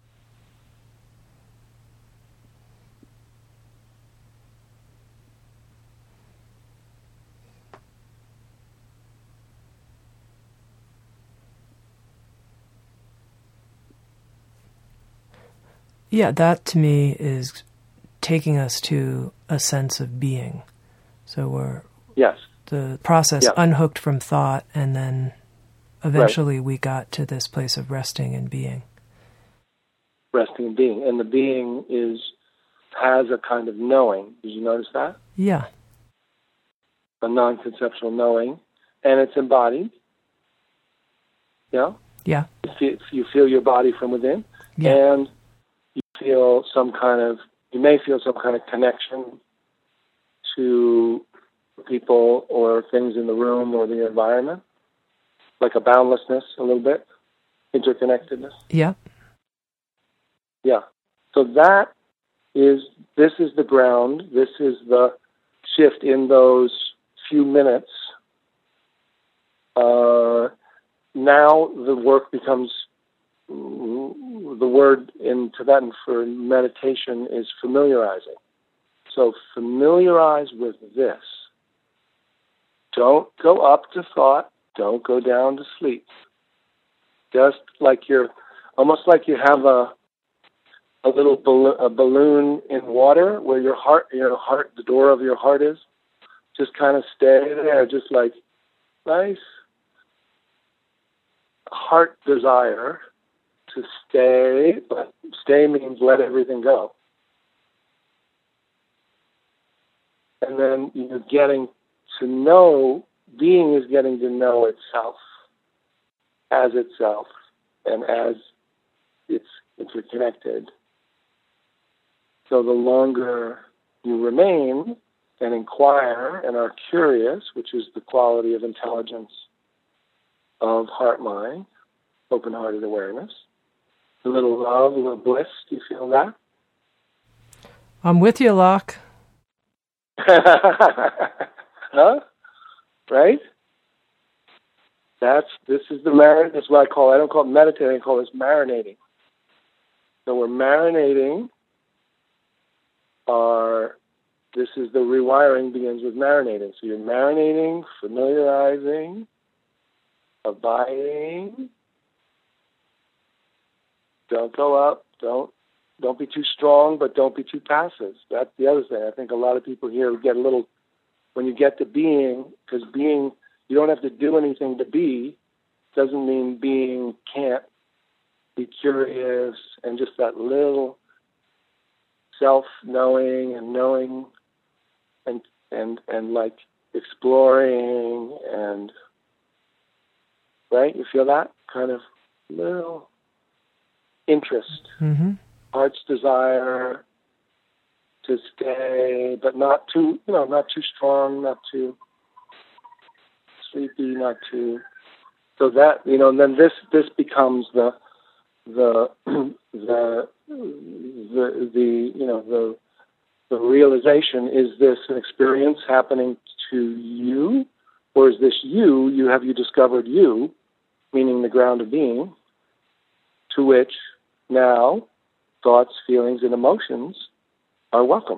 Speaker 1: Yeah, that to me is taking us to a sense of being. So we're the process unhooked from thought, and then eventually we got to this place of resting and being.
Speaker 2: Resting and being. And the being has a kind of knowing. Did you notice that?
Speaker 1: Yeah.
Speaker 2: A non-conceptual knowing. And it's embodied. Yeah?
Speaker 1: Yeah.
Speaker 2: You feel your body from within.
Speaker 1: Yeah.
Speaker 2: And you may feel some kind of connection to people or things in the room or the environment, like a boundlessness a little bit, interconnectedness.
Speaker 1: Yeah.
Speaker 2: Yeah. So this is the ground, this is the shift in those few minutes. Now the work becomes, the word in Tibetan for meditation is familiarizing. So familiarize with this. Don't go up to thought. Don't go down to sleep. Just like almost like you have a little balloon in water where your heart, the door of your heart is. Just kind of stay there, just like nice heart desire to stay, but stay means let everything go. And then you're getting to know, being is getting to know itself as itself and as it's interconnected. So the longer you remain and inquire and are curious, which is the quality of intelligence of heart-mind, open-hearted awareness, a little love, a little bliss, do you feel that?
Speaker 1: I'm with you, Locke.
Speaker 2: Huh? Right? That's what I don't call it meditating, I call this marinating. So we're marinating this is the rewiring begins with marinating. So you're marinating, familiarizing, abiding. Don't go up, don't be too strong, but don't be too passive. That's the other thing. I think a lot of people here get a little, when you get to being, because being, you don't have to do anything to be, doesn't mean being can't be curious and just that little self-knowing and knowing and like exploring and, right? You feel that kind of little interest, heart's desire to stay, but not too strong, not too sleepy, not too. So that and then this becomes the realization. Is this an experience happening to you, or is this you? Have you discovered you, meaning the ground of being, to which now thoughts, feelings, and emotions are welcome.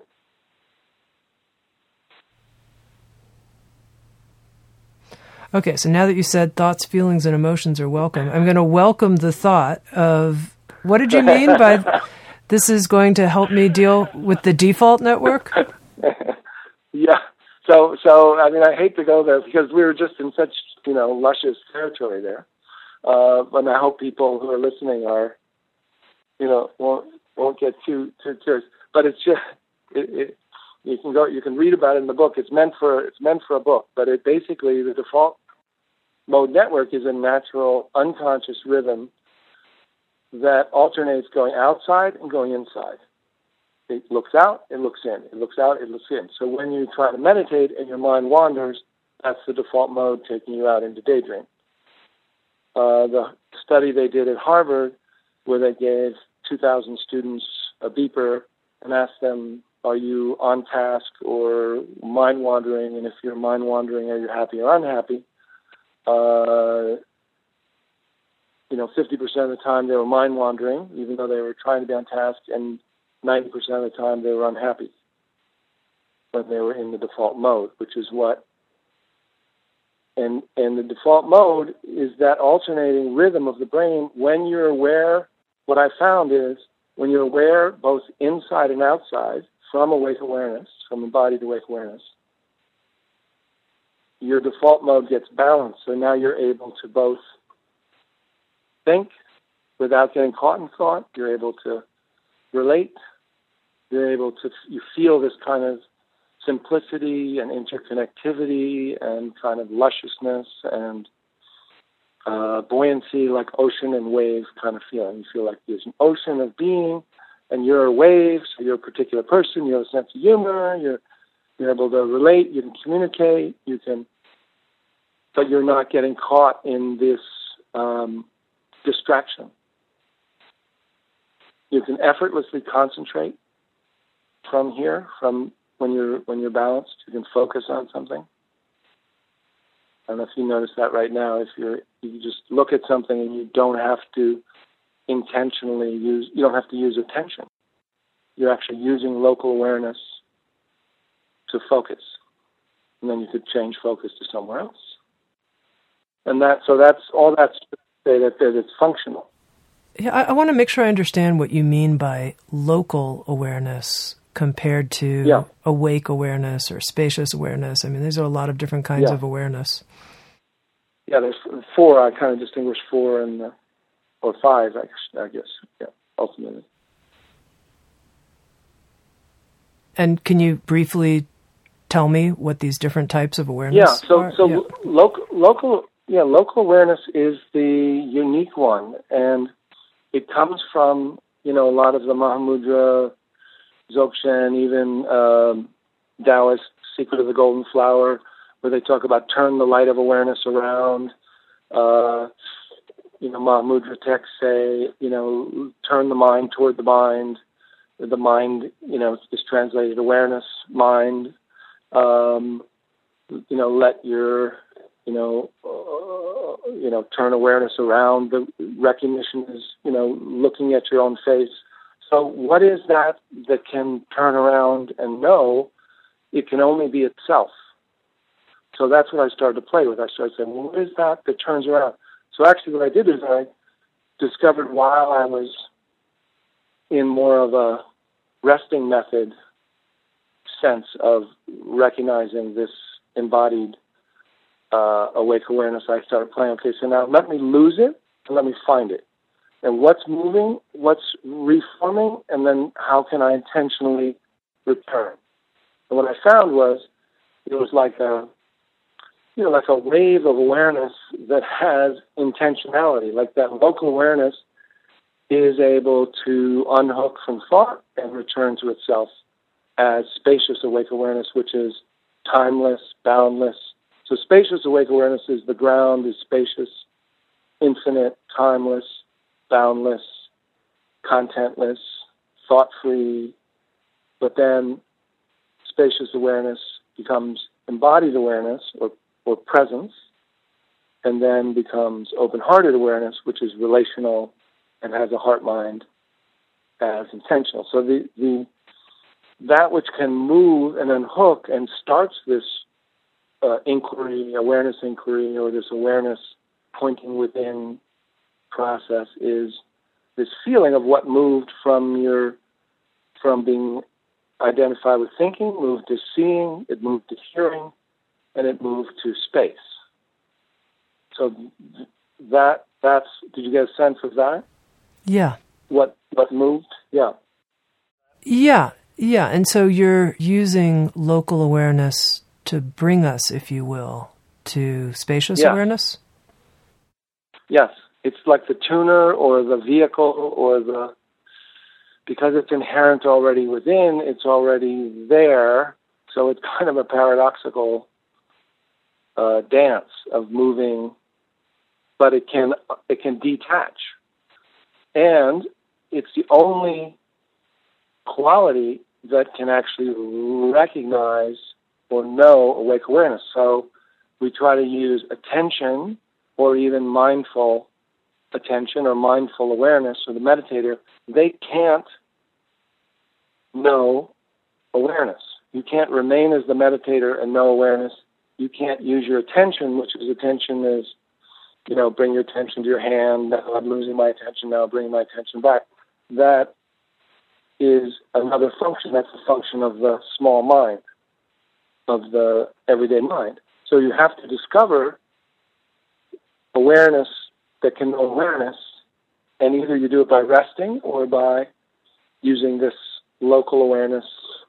Speaker 1: Okay, so now that you said thoughts, feelings, and emotions are welcome, I'm going to welcome the thought of, what did you mean by this is going to help me deal with the default network?
Speaker 2: Yeah. So I mean, I hate to go there because we were just in such, luscious territory there. And I hope people who are listening are, won't get too curious. But it's just, you can read about it in the book. It's meant for a book. But it basically, the default mode network is a natural, unconscious rhythm that alternates going outside and going inside. It looks out, it looks in. It looks out, it looks in. So when you try to meditate and your mind wanders, that's the default mode taking you out into daydream. The study they did at Harvard where they gave 2,000 students a beeper and asked them, are you on task or mind wandering? And if you're mind wandering, are you happy or unhappy? 50% of the time they were mind wandering, even though they were trying to be on task, and 90% of the time they were unhappy when they were in the default mode, which is what. And the default mode is that alternating rhythm of the brain. When you're aware, what I found is when you're aware both inside and outside, from awake awareness, from embodied awake awareness, your default mode gets balanced. So now you're able to both think without getting caught in thought. You're able to relate. You feel this kind of simplicity and interconnectivity and kind of lusciousness and buoyancy, like ocean and wave kind of feeling. You feel like there's an ocean of being and you're a wave, so you're a particular person, you have a sense of humor, you're able to relate, you can communicate, but you're not getting caught in this distraction. You can effortlessly concentrate from here, from when you're balanced. You can focus on something. I don't know if you notice that right now. If you just look at something and you don't have to intentionally you don't have to use attention. You're actually using local awareness to focus. And then you could change focus to somewhere else. And that's all that's to say that it's functional.
Speaker 1: Yeah, I want to make sure I understand what you mean by local awareness compared to awake awareness or spacious awareness. I mean, these are a lot of different kinds of awareness. Yeah,
Speaker 2: there's four. I kind of distinguish four or five, I guess, ultimately.
Speaker 1: And can you briefly tell me what these different types of awareness are?
Speaker 2: Local awareness is the unique one, and it comes from, a lot of the Mahamudra, Dzogchen, even Taoist Secret of the Golden Flower, where they talk about turn the light of awareness around. Mahamudra texts say, turn the mind toward the mind. The mind, is translated awareness, mind. Let your, turn awareness around. The recognition is, looking at your own face. So what is that can turn around and know? It can only be itself. So that's what I started to play with. I started saying, well, what is that turns around? So actually what I did is I discovered while I was in more of a resting method sense of recognizing this embodied awake awareness, I started playing, okay, so now let me lose it and let me find it. And what's moving, what's reforming, and then how can I intentionally return? And what I found was it was like a wave of awareness that has intentionality, like that local awareness is able to unhook from thought and return to itself as spacious awake awareness, which is timeless, boundless. So spacious awake awareness is the ground, is spacious, infinite, timeless, boundless, contentless, thought-free. But then spacious awareness becomes embodied awareness or presence, and then becomes open-hearted awareness, which is relational and has a heart-mind as intentional. So that which can move and unhook and starts this awareness inquiry, or this awareness pointing within process is this feeling of what moved from being identified with thinking, moved to seeing, it moved to hearing, and it moved to space. So that's, did you get a sense of that?
Speaker 1: Yeah.
Speaker 2: What moved? Yeah.
Speaker 1: Yeah. Yeah. And so you're using local awareness to bring us, if you will, to spacious awareness?
Speaker 2: Yes. It's like the tuner or the vehicle or because it's inherent already within, it's already there. So it's kind of a paradoxical dance of moving, but it can detach. And it's the only quality that can actually recognize or know awake awareness. So we try to use attention or even mindful attention or mindful awareness, or the meditator, they can't know awareness. You can't remain as the meditator and know awareness. You can't use your attention, which is attention is, bring your attention to your hand. Now I'm losing my attention. Now bring my attention back. That is another function. That's a function of the small mind, of the everyday mind. So you have to discover awareness that can know awareness, and either you do it by resting or by using this local awareness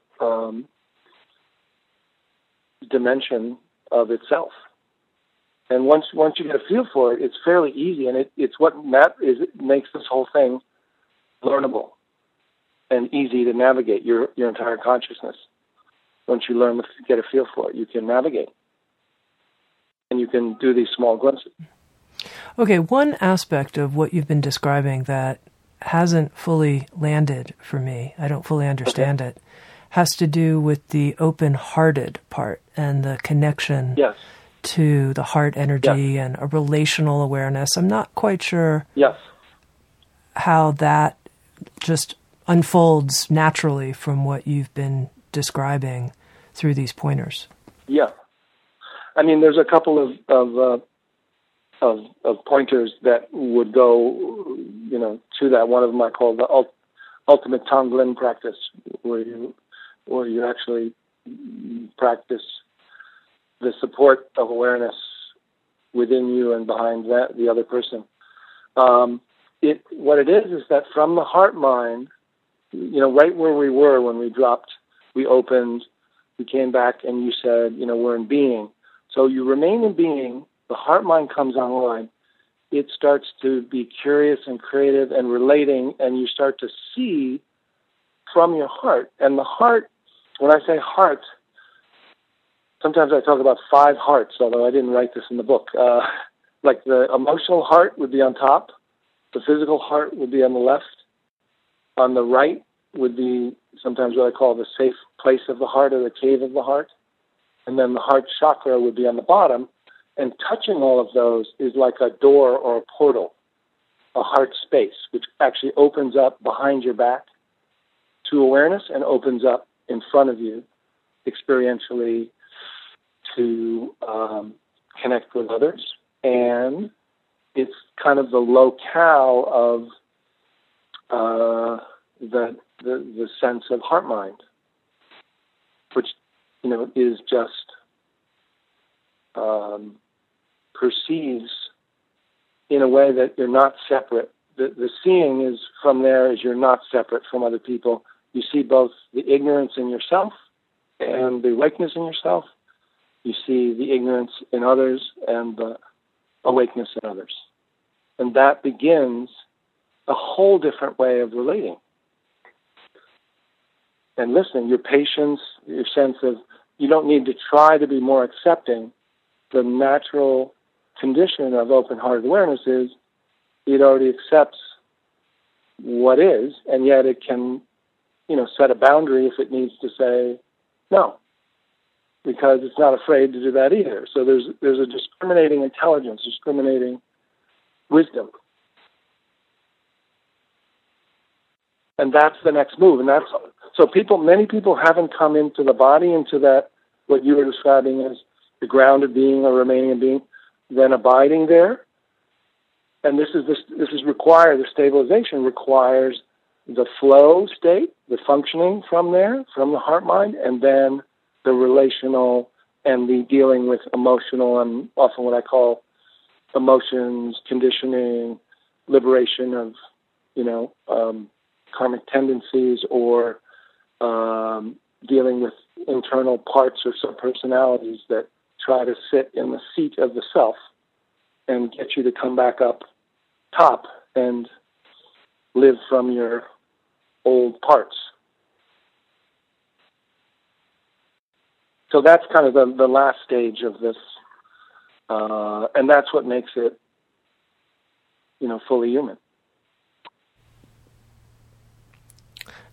Speaker 2: dimension of itself. And once you get a feel for it, it's fairly easy, and it's what makes this whole thing learnable and easy to navigate your entire consciousness. Once you learn to get a feel for it, you can navigate, and you can do these small glimpses.
Speaker 1: Okay, one aspect of what you've been describing that hasn't fully landed for me, I don't fully understand it, has to do with the open-hearted part and the connection to the heart energy and a relational awareness. I'm not quite sure how that just unfolds naturally from what you've been describing through these pointers. Yeah.
Speaker 2: I mean, there's a couple of pointers that would go, to that. One of them I call the ultimate Tonglen practice, where you actually practice the support of awareness within you and behind the other person. What it is that from the heart mind, right where we were when we dropped, we opened, we came back, and you said, we're in being. So you remain in being. The heart mind comes online. It starts to be curious and creative and relating, and you start to see from your heart. And the heart, when I say heart, sometimes I talk about 5 hearts, although I didn't write this in the book. Like the emotional heart would be on top. The physical heart would be on the left. On the right would be sometimes what I call the safe place of the heart or the cave of the heart. And then the heart chakra would be on the bottom. And touching all of those is like a door or a portal, a heart space, which actually opens up behind your back to awareness and opens up in front of you experientially to connect with others. And it's kind of the locale of the sense of heart mind, which, is just perceives in a way that you're not separate. The seeing is from there is you're not separate from other people. You see both the ignorance in yourself and the awakeness in yourself. You see the ignorance in others and the awakeness in others. And that begins a whole different way of relating. And listening, your patience, your sense of, you don't need to try to be more accepting. The natural condition of open-hearted awareness is it already accepts what is, and yet it can, set a boundary if it needs to say no, because it's not afraid to do that either. So there's a discriminating intelligence, discriminating wisdom. And that's the next move. And many people haven't come into the body, into that, what you were describing as the grounded being or remaining in being, then abiding there. And this is required, the stabilization requires the flow state, the functioning from there, from the heart mind, and then the relational and the dealing with emotional and often what I call emotions, conditioning, liberation of, karmic tendencies, or dealing with internal parts or subpersonalities that try to sit in the seat of the self and get you to come back up top and live from your old parts. So that's kind of the last stage of this, and that's what makes it, fully human.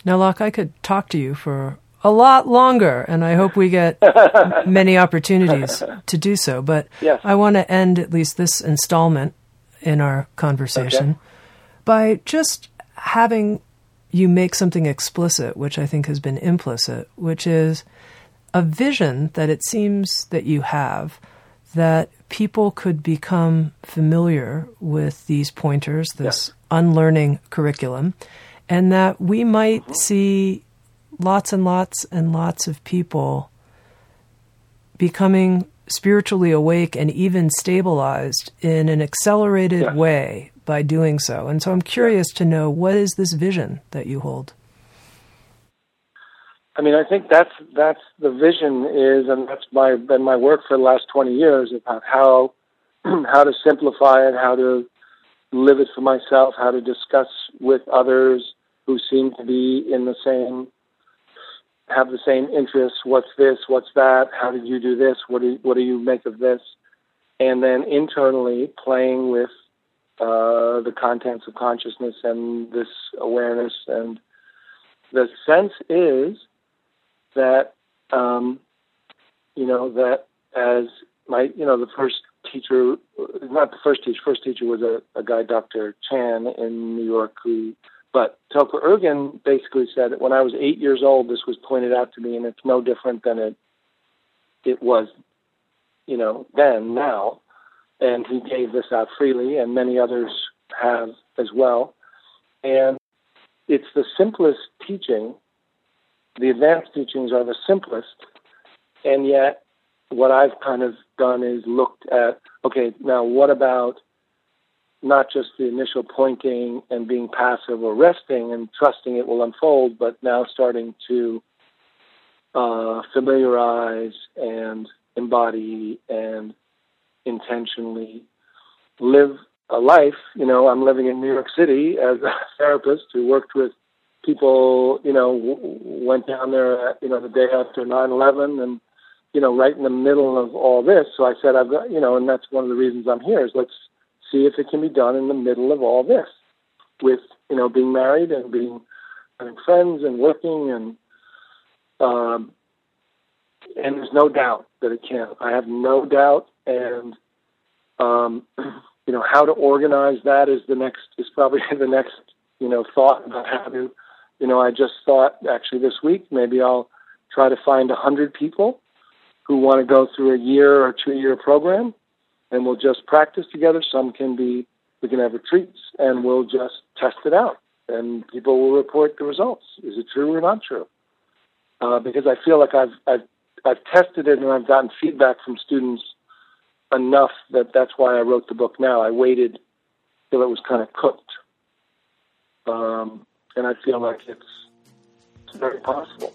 Speaker 1: Now, Locke, I could talk to you for a lot longer, and I hope we get many opportunities to do so. But
Speaker 2: yes.
Speaker 1: I want to end at least this installment in our conversation by just having you make something explicit, which I think has been implicit, which is a vision that it seems that you have that people could become familiar with these pointers, this unlearning curriculum, and that we might see lots and lots and lots of people becoming spiritually awake and even stabilized in an accelerated way by doing so. And so I'm curious to know, what is this vision that you hold?
Speaker 2: I mean, I think that's the vision is, and that's been my work for the last 20 years about how to simplify it, how to live it for myself, how to discuss with others who seem to be in the same, have the same interests. What's this? What's that? How did you do this? What do you make of this? And then internally playing with the contents of consciousness and this awareness. And the sense is that, that as my, the first teacher, not the first teacher was a guy, Dr. Chan in New York, but Topa Ergin basically said that when I was 8 years old, this was pointed out to me, and it's no different than it was, then, now. And he gave this out freely, and many others have as well. And it's the simplest teaching. The advanced teachings are the simplest, and yet what I've kind of done is looked at, okay, now what about not just the initial pointing and being passive or resting and trusting it will unfold, but now starting to familiarize and embody and intentionally live a life. I'm living in New York City as a therapist who worked with people, went down there, the day after 9/11 and, right in the middle of all this. So I said, I've got, and that's one of the reasons I'm here is let's see if it can be done in the middle of all this with, being married and having friends and working and there's no doubt that it can. I have no doubt. And, how to organize that is probably the next, thought about how to, I just thought actually this week, maybe I'll try to find 100 people who want to go through a year or 2-year program, and we'll just practice together. We can have retreats, and we'll just test it out, and people will report the results. Is it true or not true? Because I feel like I've tested it, and I've gotten feedback from students enough that's why I wrote the book now. I waited till it was kind of cooked. And I feel like it's very possible.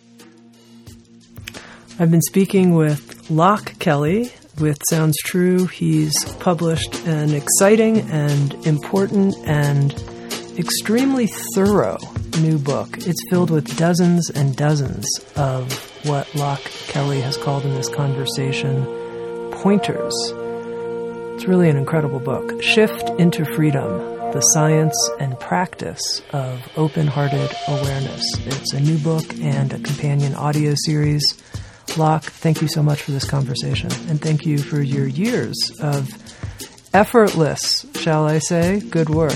Speaker 1: I've been speaking with Locke Kelly with Sounds True. He's published an exciting and important and extremely thorough new book. It's filled with dozens and dozens of what Locke Kelly has called in this conversation pointers. It's really an incredible book. Shift into Freedom: The Science and Practice of Open-Hearted Awareness. It's a new book and a companion audio series. Locke, thank you so much for this conversation, and thank you for your years of effortless, shall I say, good work.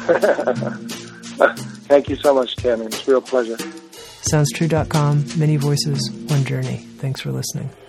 Speaker 2: Thank you so much, Tammy. It's a real pleasure.
Speaker 1: SoundsTrue.com, many voices, one journey. Thanks for listening.